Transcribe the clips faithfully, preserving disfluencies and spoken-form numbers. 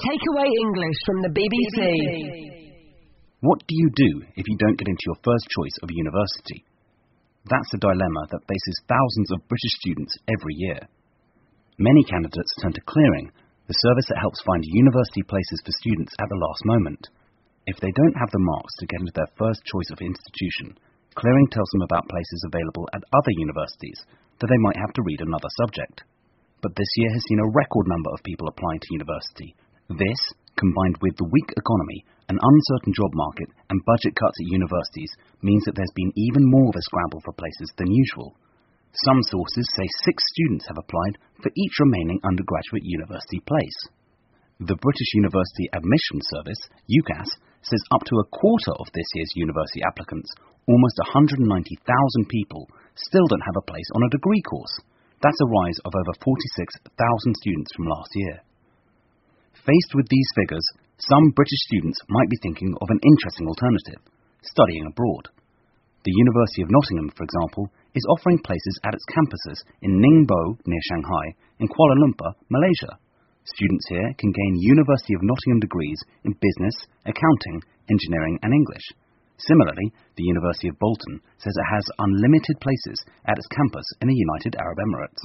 Takeaway English from the B B C. What do you do if you don't get into your first choice of university? That's a dilemma that faces thousands of British students every year. Many candidates turn to Clearing, the service that helps find university places for students at the last moment. If they don't have the marks to get into their first choice of institution, Clearing tells them about places available at other universities that they might have to read another subject. But this year has seen a record number of people applying to university. This, combined with the weak economy, an uncertain job market and budget cuts at universities, means that there's been even more of a scramble for places than usual. Some sources say six students have applied for each remaining undergraduate university place. The British University Admission Service, UCAS, says up to a quarter of this year's university applicants, almost one hundred ninety thousand people, still don't have a place on a degree course. That's a rise of over forty-six thousand students from last year. Faced with these figures, some British students might be thinking of an interesting alternative, studying abroad. The University of Nottingham, for example, is offering places at its campuses in Ningbo, near Shanghai, and Kuala Lumpur, Malaysia. Students here can gain University of Nottingham degrees in business, accounting, engineering and English. Similarly, the University of Bolton says it has unlimited places at its campus in the United Arab Emirates.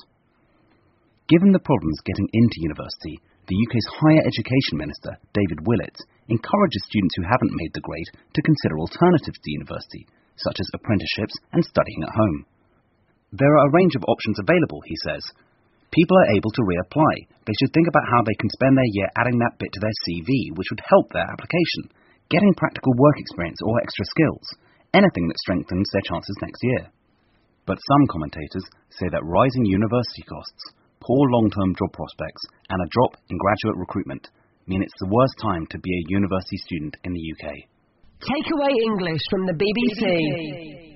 Given the problems getting into university, the U K's Higher Education Minister, David Willetts, encourages students who haven't made the grade to consider alternatives to university, such as apprenticeships and studying at home. There are a range of options available, he says. People are able to reapply. They should think about how they can spend their year adding that bit to their C V, which would help their application, getting practical work experience or extra skills, anything that strengthens their chances next year. But some commentators say that rising university costs, poor long-term job prospects and a drop in graduate recruitment mean it's the worst time to be a university student in the U K. Takeaway English from the B B C.